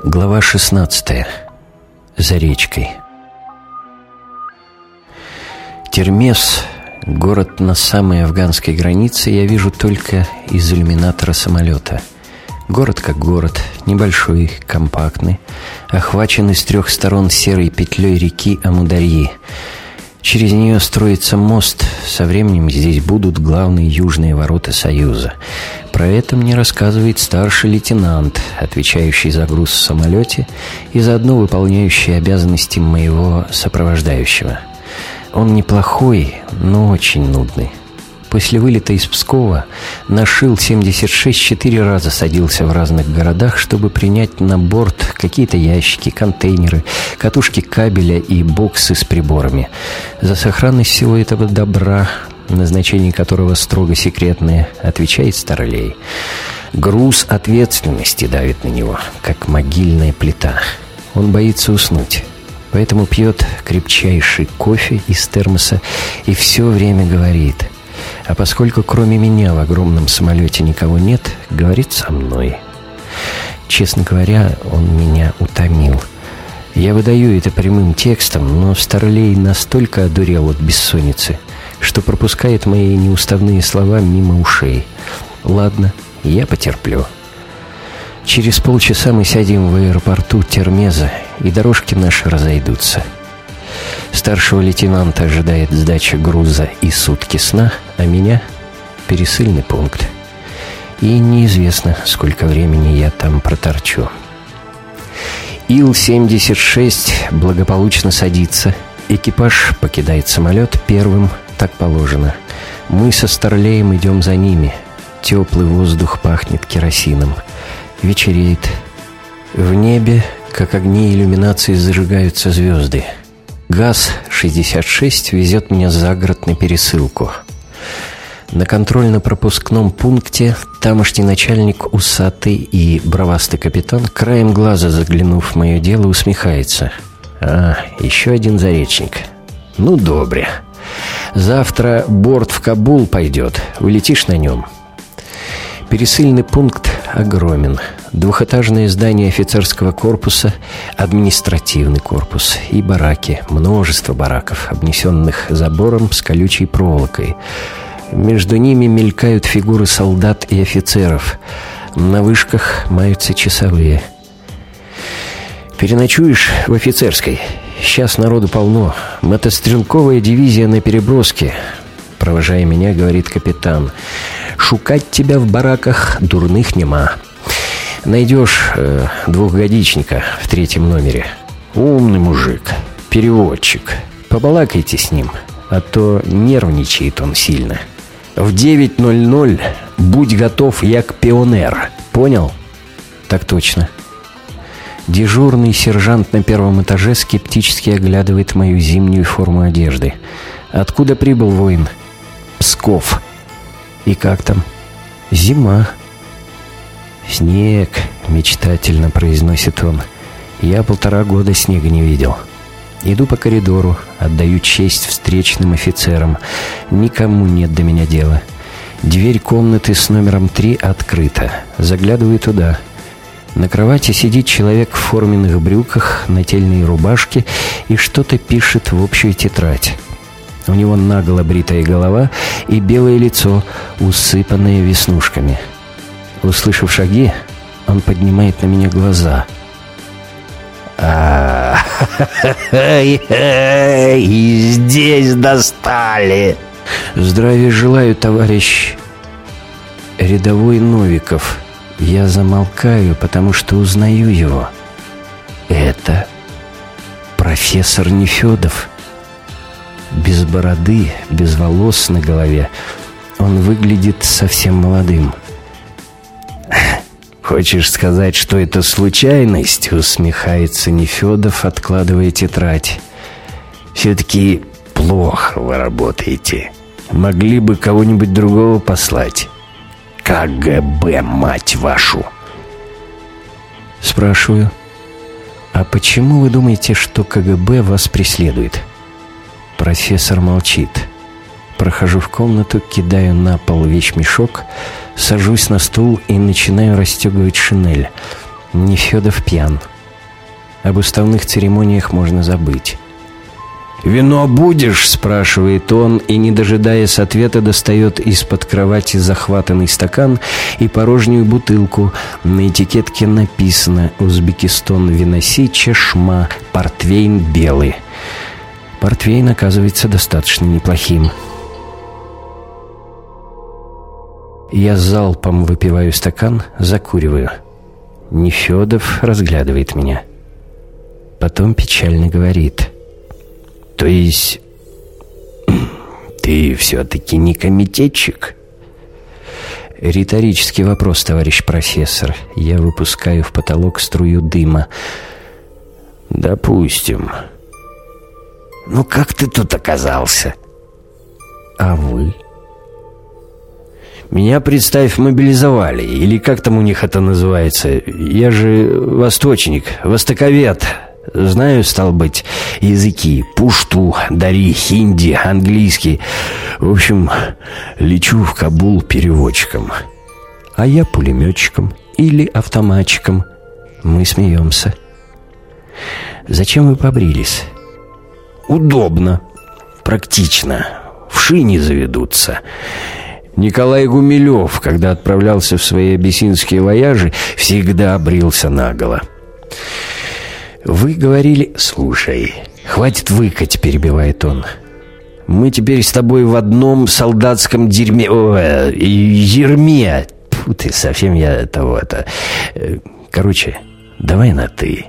Глава 16. За речкой. Термез, город на самой афганской границе, я вижу только из иллюминатора самолета. Город как город, небольшой, компактный, охваченный с трех сторон серой петлей реки Амударьи. Через нее строится мост. Со временем здесь будут главные южные ворота Союза. Про это мне рассказывает старший лейтенант, отвечающий за груз в самолете и заодно выполняющий обязанности моего сопровождающего. Он неплохой, но очень нудный. После вылета из Пскова на Шил-76 4 раза садился в разных городах, чтобы принять на борт какие-то ящики, контейнеры, катушки кабеля и боксы с приборами. За сохранность всего этого добра, назначение которого строго секретное, отвечает Старлей. Груз ответственности давит на него, как могильная плита. Он боится уснуть, поэтому пьет крепчайший кофе из термоса и все время говорит. А поскольку кроме меня в огромном самолете никого нет, говорит со мной. Честно говоря, он меня утомил. Я выдаю это прямым текстом, но Старлей настолько одурел от бессонницы, что пропускает мои неуставные слова мимо ушей. Ладно, я потерплю. Через полчаса мы сядем в аэропорту Термеза, и дорожки наши разойдутся. Старшего лейтенанта ожидает сдача груза и сутки сна, а меня — пересыльный пункт. И неизвестно, сколько времени я там проторчу. Ил-76 благополучно садится. Экипаж покидает самолет первым, так положено. Мы со Старлеем идем за ними. Теплый воздух пахнет керосином. Вечереет. В небе, как огни иллюминации, зажигаются звезды. ГАЗ-66 везет меня за город на пересылку. На контрольно-пропускном пункте тамошний начальник, усатый и бровастый капитан, краем глаза заглянув в мое дело, усмехается. Еще один заречник. Ну, добре. Завтра борт в Кабул пойдет. Улетишь на нем. Пересыльный пункт огромен. Двухэтажное здание офицерского корпуса, административный корпус и бараки. Множество бараков, обнесенных забором с колючей проволокой. Между ними мелькают фигуры солдат и офицеров. На вышках маются часовые. «Переночуешь в офицерской? Сейчас народу полно. Мотострелковая дивизия на переброске», — провожая меня, говорит капитан. «Шукать тебя в бараках дурных нема. Найдешь двухгодичника в 3-м номере. Умный мужик, переводчик. Побалакайте с ним, а то нервничает он сильно. В 9:00 будь готов, як пионер. Понял?» «Так точно». Дежурный сержант на 1-м этаже скептически оглядывает мою зимнюю форму одежды. «Откуда прибыл воин?» «Псков». «И как там?» «Зима». «Снег», — мечтательно произносит он. «Я 1,5 года снега не видел». Иду по коридору, отдаю честь встречным офицерам. Никому нет до меня дела. Дверь комнаты с номером 3 открыта. Заглядываю туда. На кровати сидит человек в форменных брюках, нательной рубашке и что-то пишет в общую тетрадь. У него наголо бритая голова и белое лицо, усыпанное веснушками. Услышав шаги, он поднимает на меня глаза. И здесь достали. «Здравия желаю, товарищ рядовой Новиков». Я замолкаю, потому что узнаю его. Это профессор Нефедов. Без бороды, без волос на голове. Он выглядит совсем молодым. «Хочешь сказать, что это случайность?» — усмехается Нефедов, откладывая тетрадь. «Все-таки плохо вы работаете. Могли бы кого-нибудь другого послать». «КГБ, мать вашу!» Спрашиваю: «А почему вы думаете, что КГБ вас преследует?» Профессор молчит. Прохожу в комнату, кидаю на пол вещмешок, сажусь на стул и начинаю расстегивать шинель. Нефедов пьян. Об уставных церемониях можно забыть. «Вино будешь?» — спрашивает он, и, не дожидаясь ответа, достает из-под кровати захватанный стакан и порожнюю бутылку. На этикетке написано «Узбекистон виноси чешма, портвейн белый». Портвейн оказывается достаточно неплохим. Я залпом выпиваю стакан, закуриваю. Нефёдов разглядывает меня. Потом печально говорит: «То есть ты все-таки не комитетчик?» Риторический вопрос, товарищ профессор. Я выпускаю в потолок струю дыма. «Допустим. Ну как ты тут оказался?» «А вы?» «Меня, представь, мобилизовали. Или как там у них это называется? Я же восточник, востоковед. Знаю, стал быть, языки: пушту, дари, хинди, английский. В общем, лечу в Кабул переводчиком. А я пулеметчиком или автоматчиком». Мы смеемся. «Зачем вы побрились?» «Удобно, практично. Вши не заведутся». Николай Гумилев, когда отправлялся в свои абиссинские вояжи, всегда брился наголо. «Вы говорили...» «Слушай, хватит выкать», — перебивает он. «Мы теперь с тобой в одном солдатском дерьме... ерме. Фу ты, совсем я того-то... Короче, давай на «ты».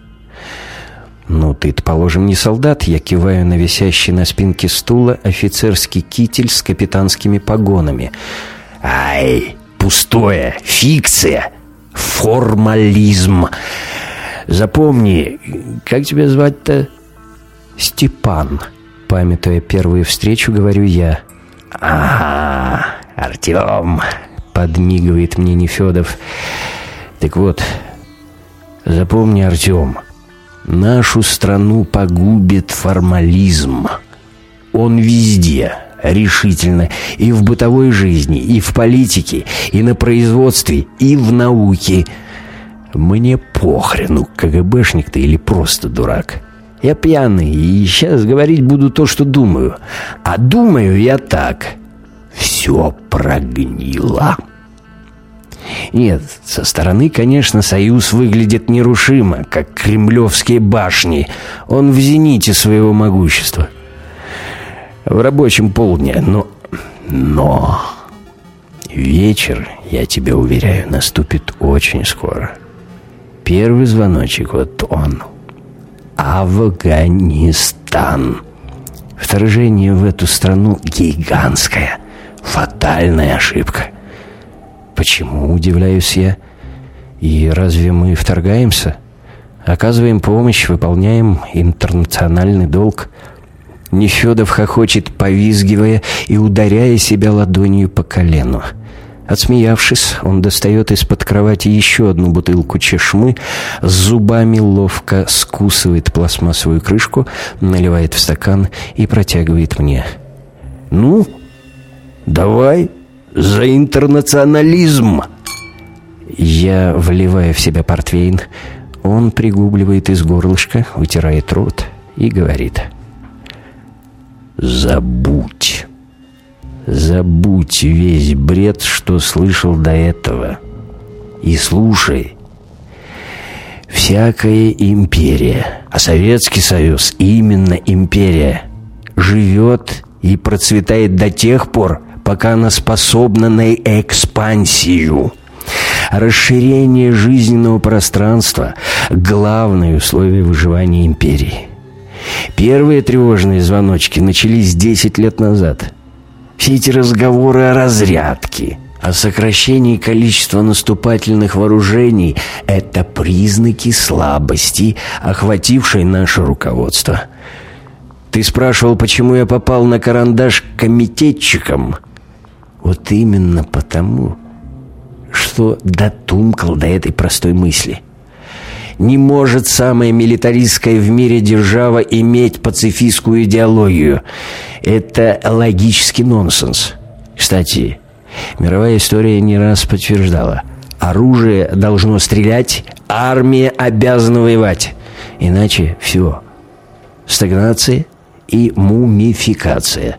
«Ну, ты-то, положим, не солдат». Я киваю на висящий на спинке стула офицерский китель с капитанскими погонами. «Ай, пустое, фикция, формализм. Запомни, как тебя звать-то?» «Степан», — памятуя первую встречу, говорю я. «Ага, Артем», — подмигивает мне Нефёдов. «Так вот, запомни, Артем, нашу страну погубит формализм. Он везде, решительно, и в бытовой жизни, и в политике, и на производстве, и в науке. Мне похрену, КГБшник ты или просто дурак. Я пьяный, и сейчас говорить буду то, что думаю. А думаю я так: все прогнило». Нет, со стороны, конечно, Союз выглядит нерушимо, как кремлевские башни. Он в зените своего могущества. В рабочем полдня, но вечер, я тебе уверяю, наступит очень скоро. Первый звоночек, вот он. Афганистан. Вторжение в эту страну гигантская, фатальная ошибка. «Почему?» — удивляюсь я. «И разве мы вторгаемся? Оказываем помощь, выполняем интернациональный долг». Нефёдов хохочет, повизгивая и ударяя себя ладонью по колену. Отсмеявшись, он достает из-под кровати еще одну бутылку чешмы, с зубами ловко скусывает пластмассовую крышку, наливает в стакан и протягивает мне. «Ну, давай, за интернационализм!» Я вливаю в себя портвейн. Он пригубливает из горлышка, утирает рот и говорит: «Забудь. Забудь весь бред, что слышал до этого. И слушай. Всякая империя, а Советский Союз именно империя, живет и процветает до тех пор, пока она способна на экспансию. Расширение жизненного пространства – главное условие выживания империи. Первые тревожные звоночки начались 10 лет назад. Все эти разговоры о разрядке, о сокращении количества наступательных вооружений – это признаки слабости, охватившей наше руководство. Ты спрашивал, почему я попал на карандаш комитетчиком? Вот именно потому, что дотумкал до этой простой мысли. Не может самая милитаристская в мире держава иметь пацифистскую идеологию. Это логический нонсенс. Кстати, мировая история не раз подтверждала: оружие должно стрелять, армия обязана воевать. Иначе все. Стагнация и мумификация.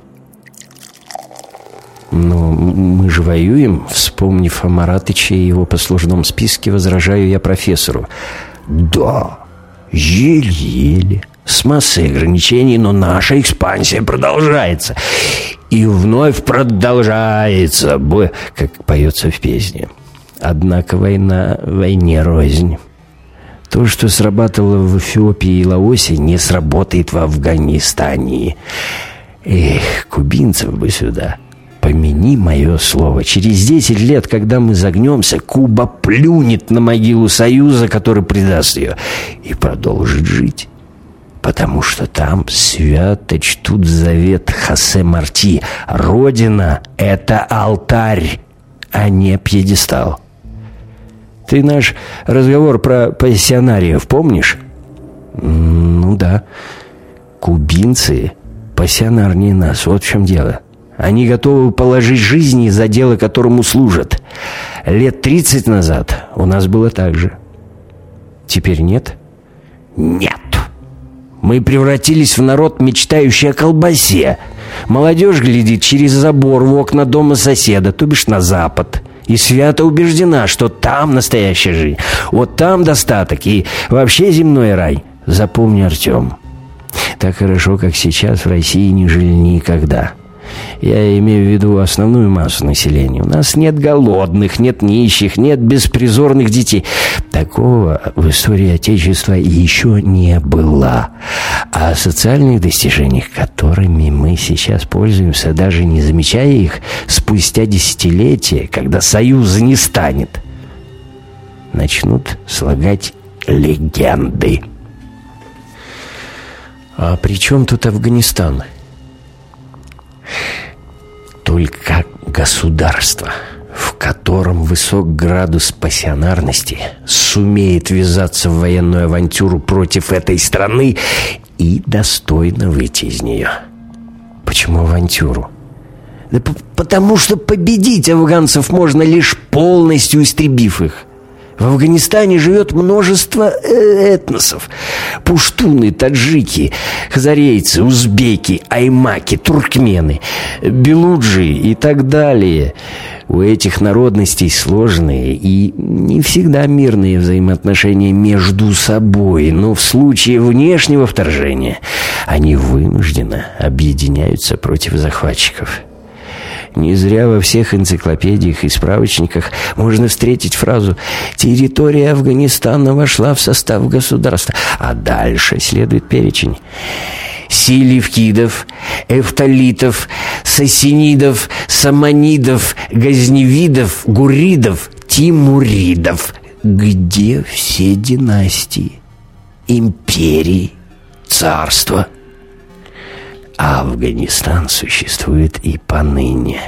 Но мы же воюем. Вспомнив о Маратыче и его послужном списке, возражаю я профессору. Да, еле-еле, с массой ограничений, но наша экспансия продолжается. И вновь продолжается, как поется в песне. Однако война войне рознь. То, что срабатывало в Эфиопии и Лаосе, не сработает в Афганистане. Эх, кубинцев бы сюда. Помяни мое слово. Через 10 лет, когда мы загнемся, Куба плюнет на могилу Союза, который предаст ее, и продолжит жить. Потому что там свято чтут завет Хосе Марти. Родина — это алтарь, а не пьедестал. Ты наш разговор про пассионариев помнишь? Ну да. Кубинцы пассионарнее нас, вот в чем дело. Они готовы положить жизни за дело, которому служат. Лет 30 назад у нас было так же. Теперь нет? Нет. Мы превратились в народ, мечтающий о колбасе. Молодежь глядит через забор в окна дома соседа, то бишь на запад, и свято убеждена, что там настоящая жизнь. Вот там достаток и вообще земной рай. Запомни, Артем, так хорошо, как сейчас, в России не жили никогда. Я имею в виду основную массу населения. У нас нет голодных, нет нищих, нет беспризорных детей. Такого в истории Отечества еще не было. А о социальных достижениях, которыми мы сейчас пользуемся, даже не замечая их, спустя десятилетия, когда Союза не станет, начнут слагать легенды. А при чем тут Афганистан? Только государство, в котором высок градус пассионарности, сумеет ввязаться в военную авантюру против этой страны и достойно выйти из нее. Почему авантюру? Да потому что победить афганцев можно лишь полностью истребив их. В Афганистане живет множество этносов. Пуштуны, таджики, хазарейцы, узбеки, аймаки, туркмены, белуджи и так далее. У этих народностей сложные и не всегда мирные взаимоотношения между собой, но в случае внешнего вторжения они вынужденно объединяются против захватчиков. Не зря во всех энциклопедиях и справочниках можно встретить фразу «Территория Афганистана вошла в состав государства», а дальше следует перечень: силевкидов, эфталитов, сасинидов, саманидов, газневидов, гуридов, тимуридов. Где все династии, империи, царства? А Афганистан существует и поныне.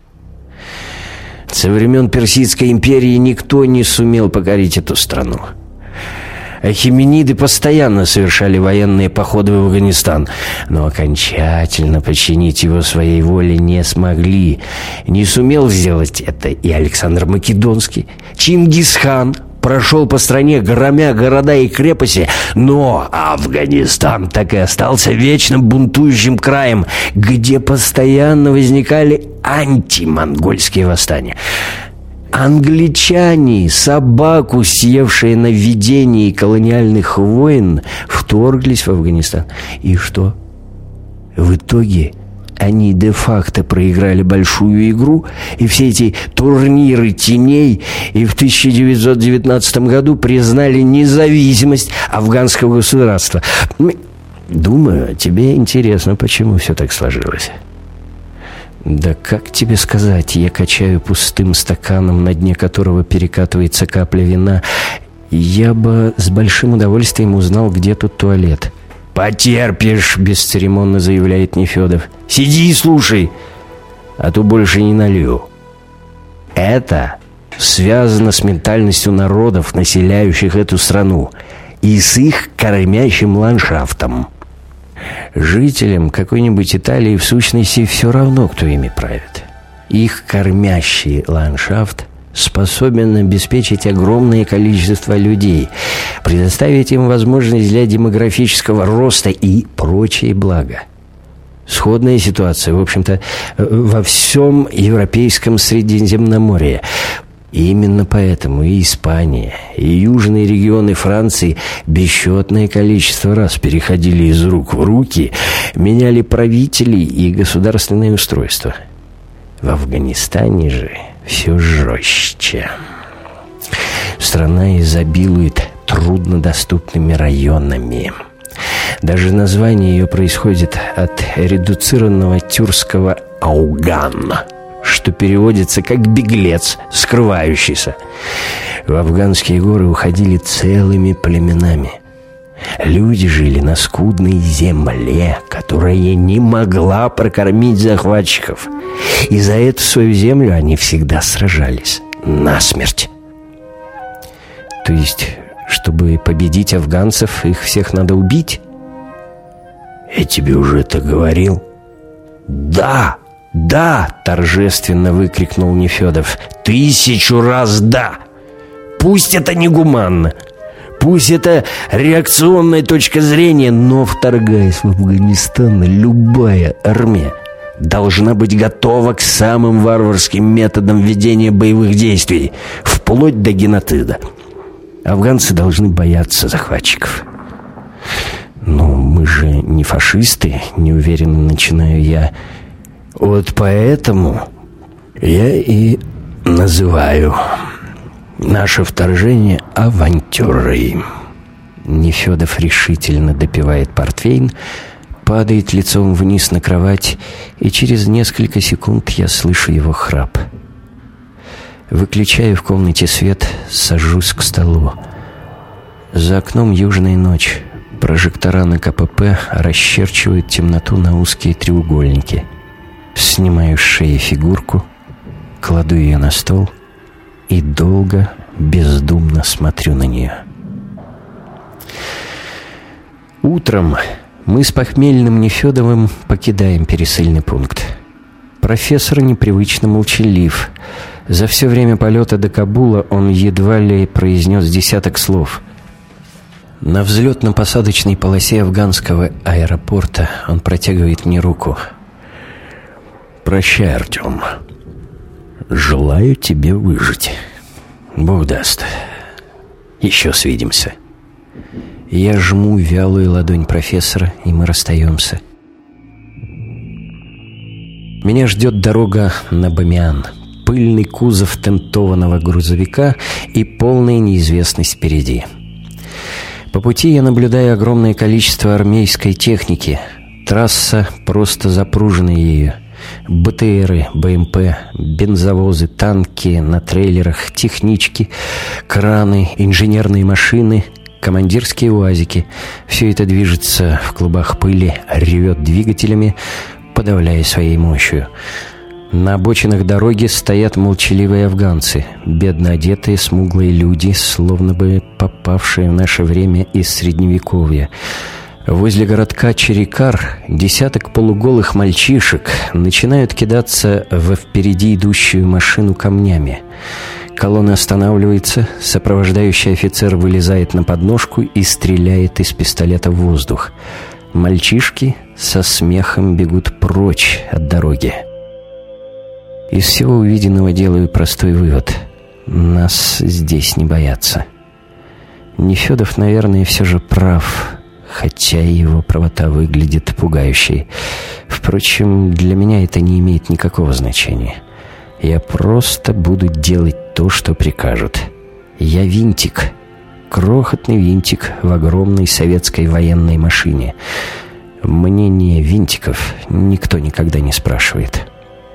Со времен Персидской империи никто не сумел покорить эту страну. Ахемениды постоянно совершали военные походы в Афганистан, но окончательно подчинить его своей воле не смогли. Не сумел сделать это и Александр Македонский. Чингисхан прошел по стране, громя города и крепости, но Афганистан так и остался вечно бунтующим краем, где постоянно возникали антимонгольские восстания. Англичане, собаку съевшие на ведении колониальных войн, вторглись в Афганистан. И что? В итоге они де-факто проиграли большую игру, и все эти турниры теней, и в 1919 году признали независимость афганского государства. Думаю, тебе интересно, почему все так сложилось. Да как тебе сказать, я качаю пустым стаканом, на дне которого перекатывается капля вина. Я бы с большим удовольствием узнал, где тут туалет. «Потерпишь», — бесцеремонно заявляет Нефедов. «Сиди и слушай, а то больше не налью». Это связано с ментальностью народов, населяющих эту страну, и с их кормящим ландшафтом. Жителям какой-нибудь Италии в сущности все равно, кто ими правит. Их кормящий ландшафт способен обеспечить огромное количество людей, предоставить им возможность для демографического роста и прочие блага. Сходная ситуация, в общем-то, во всем европейском Средиземноморье. И именно поэтому и Испания, и южные регионы Франции бесчетное количество раз переходили из рук в руки, меняли правителей и государственное устройство. В Афганистане же все жестче. Страна изобилует труднодоступными районами. Даже название ее происходит от редуцированного тюркского «ауган», что переводится как «беглец, скрывающийся». В афганские горы уходили целыми племенами. Люди жили на скудной земле, которая не могла прокормить захватчиков. И за эту свою землю они всегда сражались насмерть. То есть, чтобы победить афганцев, их всех надо убить? Я тебе уже это говорил? Да! «Да!» — торжественно выкрикнул Нефедов. 1000 раз «да!» Пусть это негуманно, пусть это реакционная точка зрения, но, вторгаясь в Афганистан, любая армия должна быть готова к самым варварским методам ведения боевых действий, вплоть до геноцида. Афганцы должны бояться захватчиков. «Но мы же не фашисты», — неуверенно начинаю я. «Вот поэтому я и называю наше вторжение авантюрой». Нефедов решительно допивает портвейн, падает лицом вниз на кровать, и через несколько секунд я слышу его храп. Выключаю в комнате свет, сажусь к столу. За окном южная ночь. Прожектора на КПП расчерчивают темноту на узкие треугольники. Снимаю с шеи фигурку, кладу ее на стол и долго, бездумно смотрю на нее. Утром мы с похмельным Нефедовым покидаем пересыльный пункт. Профессор непривычно молчалив. За все время полета до Кабула он едва ли произнес десяток слов. На взлетно-посадочной полосе афганского аэропорта он протягивает мне руку. «Прощай, Артем. Желаю тебе выжить. Бог даст. Еще свидимся». Я жму вялую ладонь профессора, и мы расстаемся. Меня ждет дорога на Бамиан, пыльный кузов тентованного грузовика и полная неизвестность впереди. По пути я наблюдаю огромное количество армейской техники. Трасса просто запружена ею. БТРы, БМП, бензовозы, танки на трейлерах, технички, краны, инженерные машины, командирские УАЗики. Все это движется в клубах пыли, ревет двигателями, подавляя своей мощью. На обочинах дороги стоят молчаливые афганцы, бедно одетые, смуглые люди, словно бы попавшие в наше время из Средневековья. Возле городка Черикар десяток полуголых мальчишек начинают кидаться во впереди идущую машину камнями. Колонна останавливается, сопровождающий офицер вылезает на подножку и стреляет из пистолета в воздух. Мальчишки со смехом бегут прочь от дороги. Из всего увиденного делаю простой вывод. Нас здесь не боятся. Нефедов, наверное, все же прав, хотя его правота выглядит пугающей. Впрочем, для меня это не имеет никакого значения. Я просто буду делать то, что прикажут. Я винтик, крохотный винтик в огромной советской военной машине. Мнение винтиков никто никогда не спрашивает.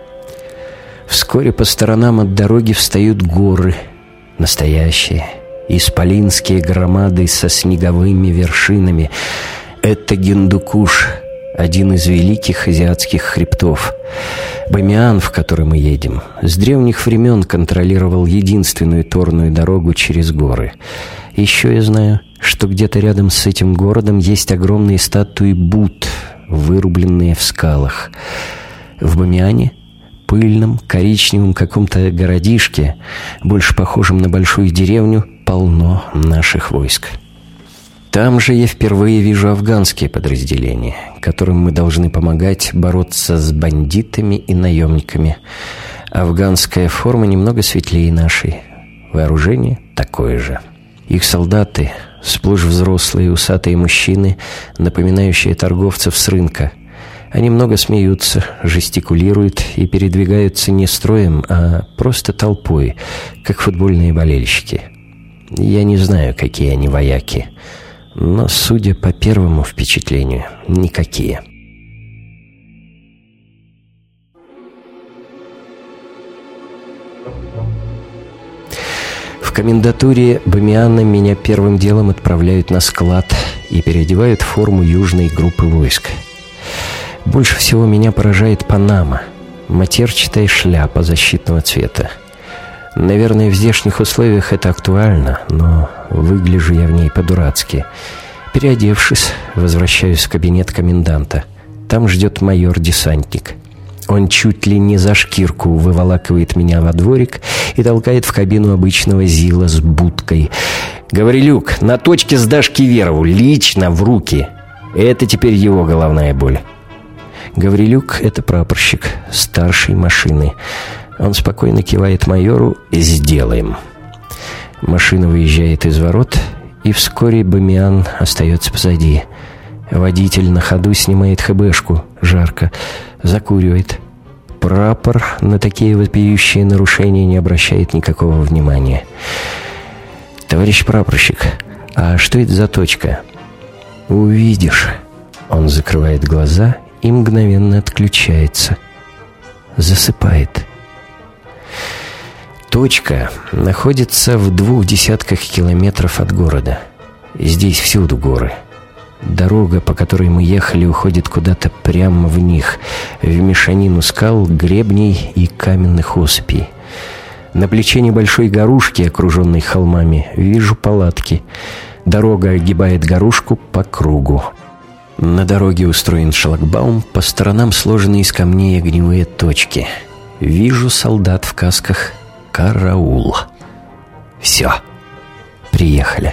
Вскоре по сторонам от дороги встают горы, настоящие, исполинские громады со снеговыми вершинами. Это Гиндукуш, один из великих азиатских хребтов. Бамиан, в который мы едем, с древних времен контролировал единственную торную дорогу через горы. Еще я знаю, что где-то рядом с этим городом есть огромные статуи Будд, вырубленные в скалах. В Бамиане пыльном, коричневом каком-то городишке, больше похожем на большую деревню, полно наших войск. Там же я впервые вижу афганские подразделения, которым мы должны помогать бороться с бандитами и наемниками. Афганская форма немного светлее нашей, вооружение такое же. Их солдаты — сплошь взрослые усатые мужчины, напоминающие торговцев с рынка. Они много смеются, жестикулируют и передвигаются не строем, а просто толпой, как футбольные болельщики. Я не знаю, какие они вояки, но, судя по первому впечатлению, никакие. В комендатуре Бамиана меня первым делом отправляют на склад и переодевают в форму южной группы войск. Больше всего меня поражает панама, матерчатая шляпа защитного цвета. Наверное, в здешних условиях это актуально, но выгляжу я в ней по-дурацки. Переодевшись, возвращаюсь в кабинет коменданта. Там ждет майор-десантник. Он чуть ли не за шкирку выволакивает меня во дворик и толкает в кабину обычного ЗИЛа с будкой. «Гаврилюк, на точке сдашь Киверову, лично в руки!» Это теперь его головная боль. Гаврилюк — это прапорщик старшей машины. Он спокойно кивает майору: «Сделаем». Машина выезжает из ворот, и вскоре Бамиан остается позади. Водитель на ходу снимает ХБшку, жарко, закуривает. Прапор на такие вопиющие нарушения не обращает никакого внимания. «Товарищ прапорщик, а что это за точка?» «Увидишь». Он закрывает глаза и мгновенно отключается. Засыпает. Точка находится в 20 километров от города. Здесь всюду горы. Дорога, по которой мы ехали, уходит куда-то прямо в них, в мешанину скал, гребней и каменных осыпей. На плече небольшой горушки, окруженной холмами, вижу палатки. Дорога огибает горушку по кругу. На дороге устроен шлагбаум, по сторонам сложены из камней огневые точки. Вижу солдат в касках. Караул. Все. Приехали.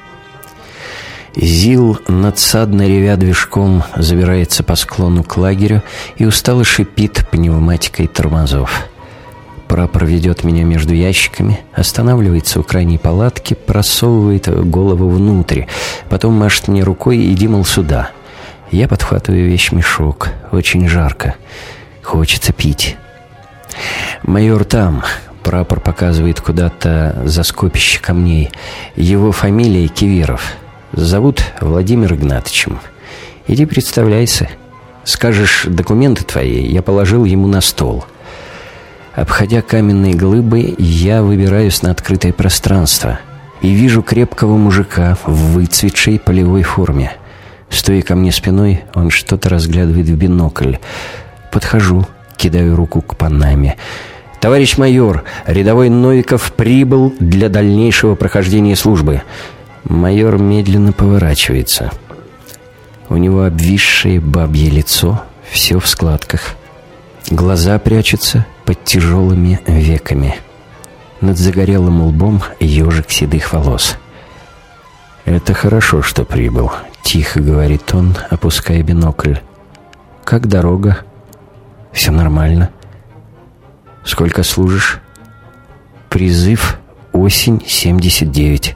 ЗИЛ, надсадно ревя движком, забирается по склону к лагерю и устало шипит пневматикой тормозов. Прапор ведет меня между ящиками, останавливается у крайней палатки, просовывает голову внутрь, потом машет мне рукой: «Иди, мол, сюда». Я подхватываю вещмешок. Очень жарко. Хочется пить. «Майор там». Прапор показывает куда-то за скопище камней. Его фамилия Киверов. Зовут Владимир Игнатьевичем. Иди представляйся. Скажешь документы твои, я положил ему на стол. Обходя каменные глыбы, я выбираюсь на открытое пространство и вижу крепкого мужика в выцветшей полевой форме. Стоя ко мне спиной, он что-то разглядывает в бинокль. Подхожу, кидаю руку к панаме. «Товарищ майор, рядовой Новиков прибыл для дальнейшего прохождения службы». Майор медленно поворачивается. У него обвисшее бабье лицо, все в складках. Глаза прячутся под тяжелыми веками. Над загорелым лбом ежик седых волос. «Это хорошо, что прибыл», — тихо говорит он, опуская бинокль. «Как дорога?» «Все нормально». «Сколько служишь?» «Призыв осень 79».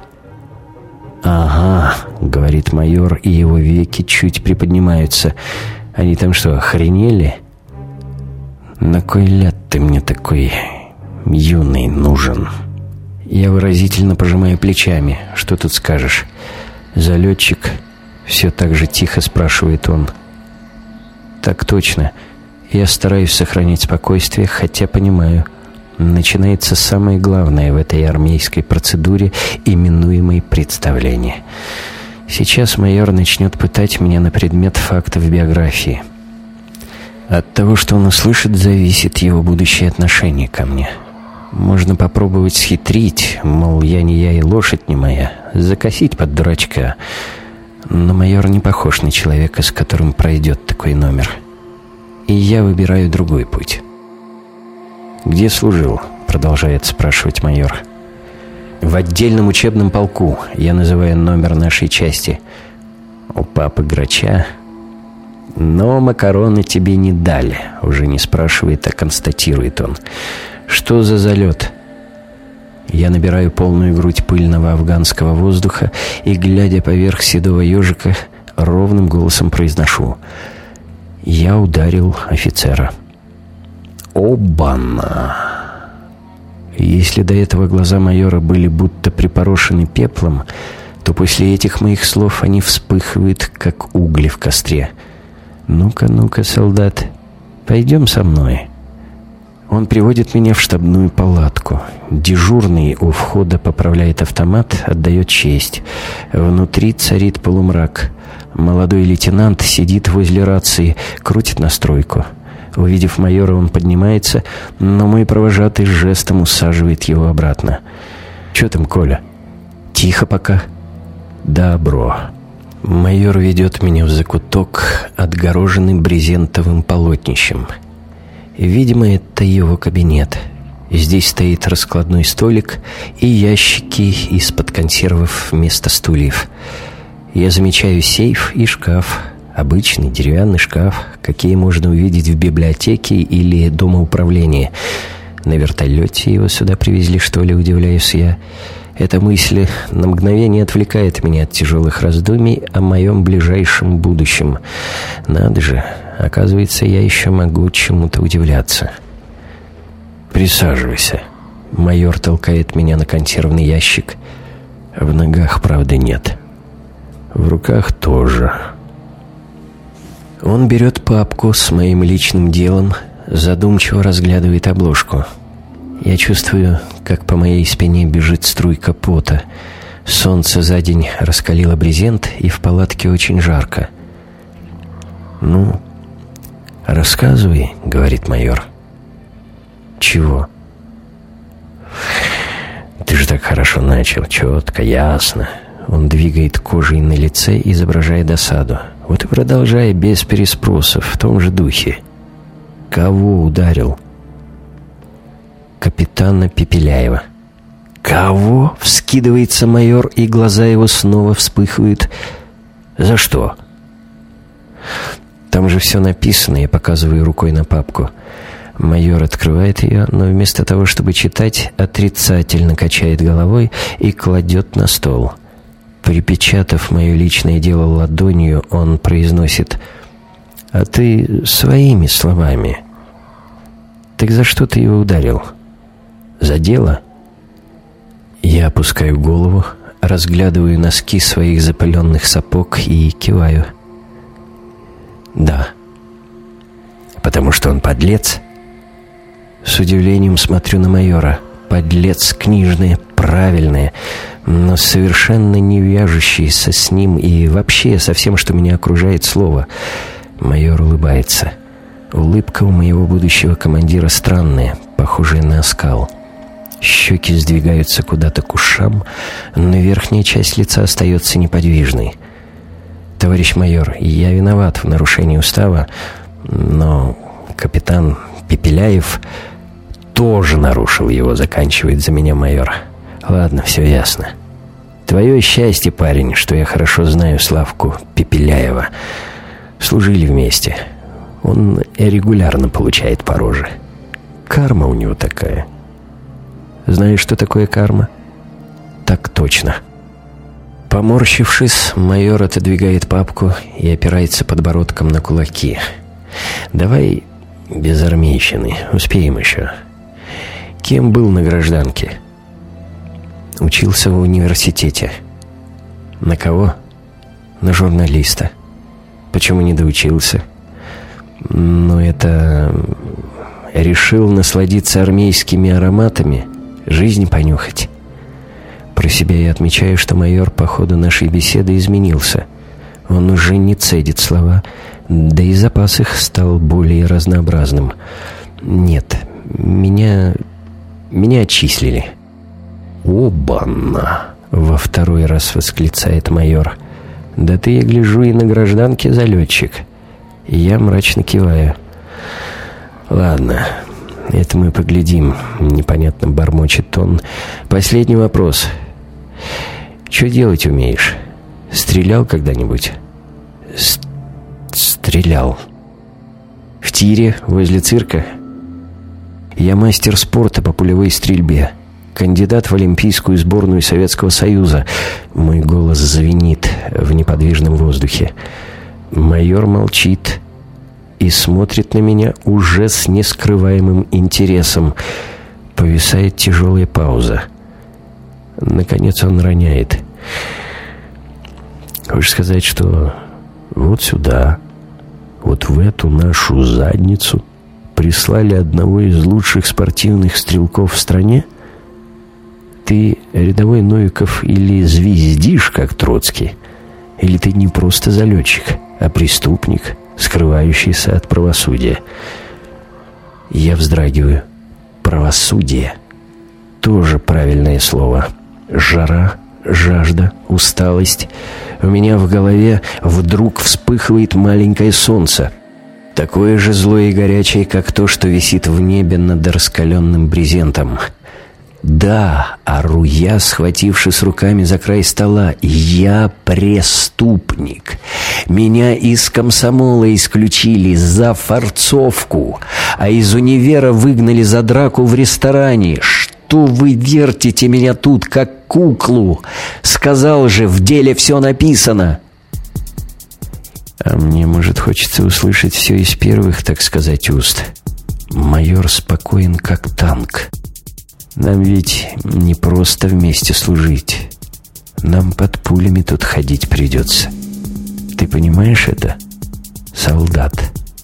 «Ага», — говорит майор, и его веки чуть приподнимаются. «Они там что, охренели?» «На кой ляд ты мне такой юный нужен?» Я выразительно пожимаю плечами. «Что тут скажешь?» «Залетчик?» — все так же тихо спрашивает он. «Так точно. Я стараюсь сохранить спокойствие, хотя понимаю, начинается самое главное в этой армейской процедуре, именуемой представление. Сейчас майор начнет пытать меня на предмет фактов биографии. От того, что он услышит, зависит его будущее отношение ко мне. Можно попробовать схитрить, мол, я не я и лошадь не моя, закосить под дурачка. Но майор не похож на человека, с которым пройдет такой номер. И я выбираю другой путь». «Где служил?» — продолжает спрашивать майор. «В отдельном учебном полку. Я называю номер нашей части. У папы Грача. Но макароны тебе не дали». Уже не спрашивает, а констатирует он. «Что за залет?» Я набираю полную грудь пыльного афганского воздуха и, глядя поверх седого ежика, ровным голосом произношу: «Я ударил офицера». Обана! Если до этого глаза майора были будто припорошены пеплом, то после этих моих слов они вспыхивают, как угли в костре. «Ну-ка, ну-ка, солдат, пойдем со мной». Он приводит меня в штабную палатку. Дежурный у входа поправляет автомат, отдает честь. Внутри царит полумрак. Молодой лейтенант сидит возле рации, крутит настройку. Увидев майора, он поднимается, но мой провожатый жестом усаживает его обратно. «Чё там, Коля?» «Тихо пока». «Добро». Майор ведет меня в закуток, отгороженный брезентовым полотнищем. Видимо, это его кабинет. Здесь стоит раскладной столик и ящики из-под консервов вместо стульев. Я замечаю сейф и шкаф. Обычный деревянный шкаф, какие можно увидеть в библиотеке или домоуправлении. На вертолете его сюда привезли, что ли, удивляюсь я. Эта мысль на мгновение отвлекает меня от тяжелых раздумий о моем ближайшем будущем. Надо же, оказывается, я еще могу чему-то удивляться. «Присаживайся». Майор толкает меня на консервный ящик. В ногах, правда, нет. В руках тоже. Он берет папку с моим личным делом, задумчиво разглядывает обложку. Я чувствую, как по моей спине бежит струйка пота. Солнце за день раскалило брезент, и в палатке очень жарко. «Ну, рассказывай», — говорит майор. «Чего?» «Ты же так хорошо начал, четко, ясно». Он двигает кожей на лице, изображая досаду. «Вот и продолжай без переспросов, в том же духе». «Кого ударил?» «Капитана Пепеляева». «Кого?» — вскидывается майор, и глаза его снова вспыхивают. «За что?» «Там же все написано», — я показываю рукой на папку. Майор открывает ее, но вместо того, чтобы читать, отрицательно качает головой и кладет на стол. Припечатав мое личное дело ладонью, он произносит: «А ты своими словами. Так за что ты его ударил? За дело?» Я опускаю голову, разглядываю носки своих запыленных сапог и киваю. «Да». «Потому что он подлец?» С удивлением смотрю на майора. Подлец книжное, правильное, но совершенно не вяжущееся с ним и вообще со всем, что меня окружает, слово. Майор улыбается. Улыбка у моего будущего командира странная, похожая на оскал. Щеки сдвигаются куда-то к ушам, но верхняя часть лица остается неподвижной. «Товарищ майор, я виноват в нарушении устава, но капитан Пепеляев тоже нарушил его», — заканчивает за меня майор. «Ладно, все ясно. Твое счастье, парень, что я хорошо знаю Славку Пепеляева. Служили вместе. Он регулярно получает по роже. Карма у него такая». «Знаешь, что такое карма?» «Так точно». Поморщившись, майор отодвигает папку и опирается подбородком на кулаки. «Давай без армейщины, успеем еще. Кем был на гражданке?» «Учился в университете». «На кого?» «На журналиста». «Почему не доучился?» «Ну, это... решил насладиться армейскими ароматами, жизнь понюхать». Про себя я отмечаю, что майор по ходу нашей беседы изменился. Он уже не цедит слова, да и запас их стал более разнообразным. «Нет, меня отчислили». «Обана!» — во второй раз восклицает майор. «Да ты, я гляжу, и на гражданке залетчик». Я мрачно киваю. «Ладно, Это мы поглядим. Непонятно бормочет он. Последний вопрос. Что делать умеешь? Стрелял когда-нибудь? Стрелял. В тире, возле цирка? Я мастер спорта по пулевой стрельбе. Кандидат в Олимпийскую сборную Советского Союза. Мой голос звенит в неподвижном воздухе. Майор молчит и смотрит на меня уже с нескрываемым интересом. Повисает тяжелая пауза. Наконец он роняет. Хочешь сказать, что вот сюда, вот в эту нашу задницу прислали одного из лучших спортивных стрелков в стране? Ты рядовой Новиков или звездишь, как Троцкий? Или ты не просто залетчик, а преступник, скрывающийся от правосудия? Я вздрагиваю. Правосудие. Тоже правильное слово. Жара, жажда, усталость. У меня в голове вдруг вспыхивает маленькое солнце. Такое же злое и горячее, как то, что висит в небе над раскаленным брезентом. Да, ору я, схватившись руками за край стола. Я преступник. Меня из комсомола исключили за форцовку, а из универа выгнали за драку в ресторане. Что вы вертите меня тут, как куклу? Сказал же, в деле все написано. А мне, может, хочется услышать все из первых, так сказать, уст. Майор спокоен, как танк. Нам ведь не просто вместе служить. Нам под пулями тут ходить придется. Ты понимаешь это, солдат?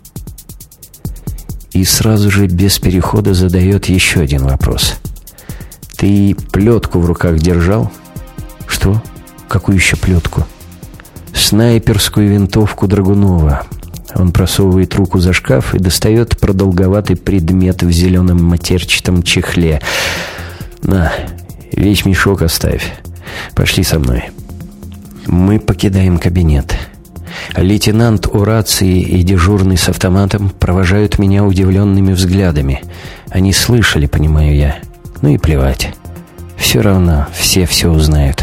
И сразу же без перехода задает еще один вопрос. Ты плетку в руках держал? Что? Какую еще плетку? Снайперскую винтовку Драгунова. Он просовывает руку за шкаф и достает продолговатый предмет в зеленом матерчатом чехле. На, весь мешок оставь. Пошли со мной. Мы покидаем кабинет. Лейтенант у рации и дежурный с автоматом провожают меня удивленными взглядами. Они слышали, понимаю я. Ну и плевать. Все равно все узнают.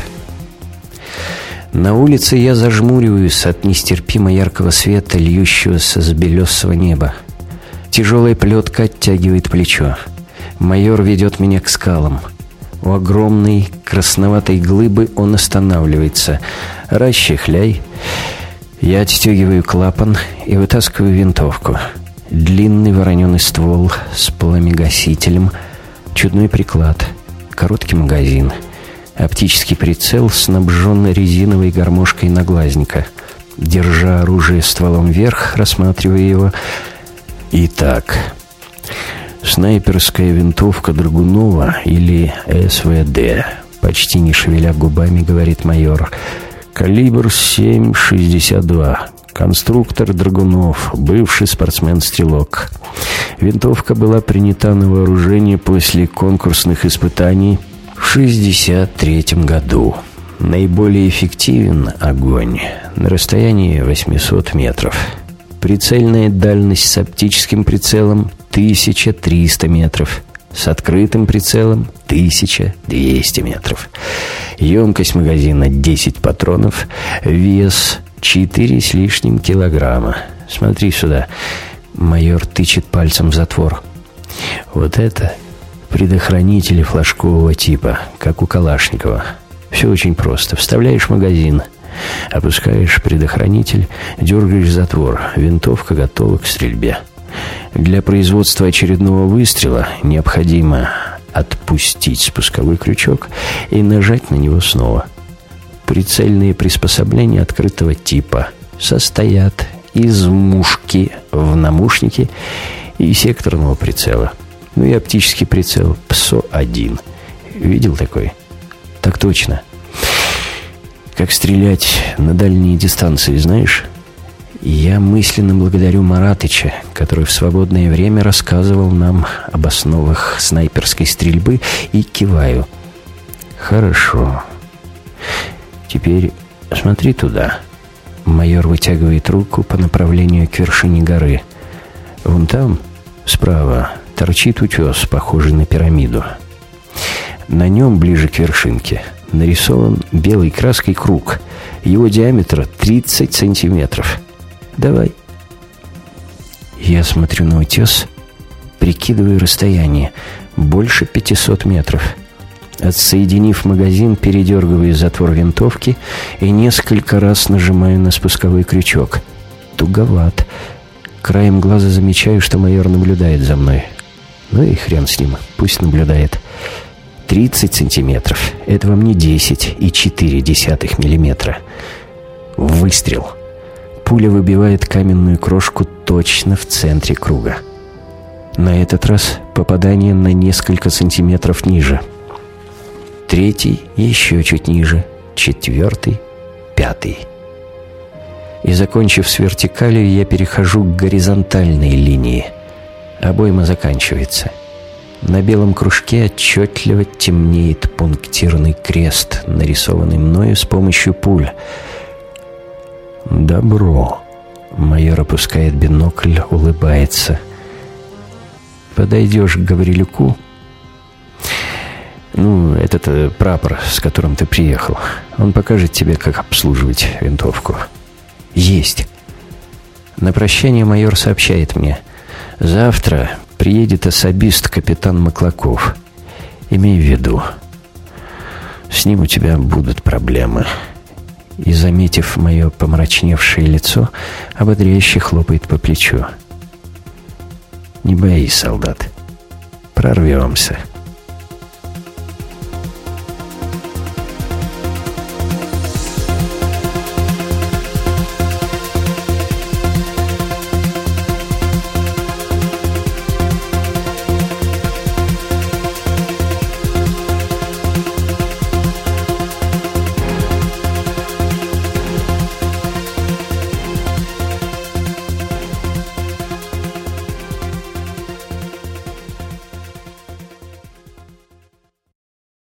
На улице я зажмуриваюсь от нестерпимо яркого света, льющегося с белесого неба. Тяжелая плетка оттягивает плечо. Майор ведет меня к скалам. У огромной красноватой глыбы он останавливается. «Расчехляй». Я отстегиваю клапан и вытаскиваю винтовку. Длинный вороненый ствол с пламегасителем, чудной приклад, короткий магазин. Оптический прицел, снабжен резиновой гармошкой наглазника. Держа оружие стволом вверх, рассматривая его. Итак, снайперская винтовка Драгунова или СВД. Почти не шевеля губами, говорит майор. Калибр 7,62. Конструктор Драгунов, бывший спортсмен-стрелок. Винтовка была принята на вооружение после конкурсных испытаний в 1963 году. Наиболее эффективен огонь на расстоянии 800 метров. Прицельная дальность с оптическим прицелом 1300 метров. С открытым прицелом 1200 метров. Емкость магазина 10 патронов. Вес 4 с лишним килограмма. Смотри сюда. Майор тычет пальцем в затвор. Вот это предохранители флажкового типа, как у Калашникова. Все очень просто. Вставляешь магазин, опускаешь предохранитель, дергаешь затвор. Винтовка готова к стрельбе. Для производства очередного выстрела необходимо отпустить спусковой крючок и нажать на него снова. Прицельные приспособления открытого типа состоят из мушки в намушнике и секторного прицела. Ну и оптический прицел ПСО-1. Видел такой? Так точно. Как стрелять на дальние дистанции, знаешь? Я мысленно благодарю Маратыча, который в свободное время рассказывал нам об основах снайперской стрельбы, и киваю. Хорошо. Теперь смотри туда. Майор вытягивает руку по направлению к вершине горы. Вон там, справа, торчит утес, похожий на пирамиду. На нем, ближе к вершинке, нарисован белой краской круг. Его диаметр 30 сантиметров. Давай. Я смотрю на утес, прикидываю расстояние. Больше 500 метров. Отсоединив магазин, передергиваю затвор винтовки и несколько раз нажимаю на спусковой крючок. Туговат. Краем глаза замечаю, что майор наблюдает за мной. Ну и хрен с ним, пусть наблюдает. 30 сантиметров. Это вам не 10,4 миллиметра. Выстрел. Пуля выбивает каменную крошку точно в центре круга. На этот раз попадание на несколько сантиметров ниже. Третий еще чуть ниже. Четвертый, пятый. И, закончив с вертикалью, я перехожу к горизонтальной линии. Обойма заканчивается. На белом кружке отчетливо темнеет пунктирный крест, нарисованный мною с помощью пуль. «Добро!» Майор опускает бинокль, улыбается. «Подойдешь к Гаврилюку?» «Ну, этот прапор, с которым ты приехал. Он покажет тебе, как обслуживать винтовку». «Есть!» На прощание майор сообщает мне: «Завтра приедет особист капитан Маклаков. Имей в виду, с ним у тебя будут проблемы». И, заметив мое помрачневшее лицо, ободряюще хлопает по плечу. «Не боись, солдат, прорвемся».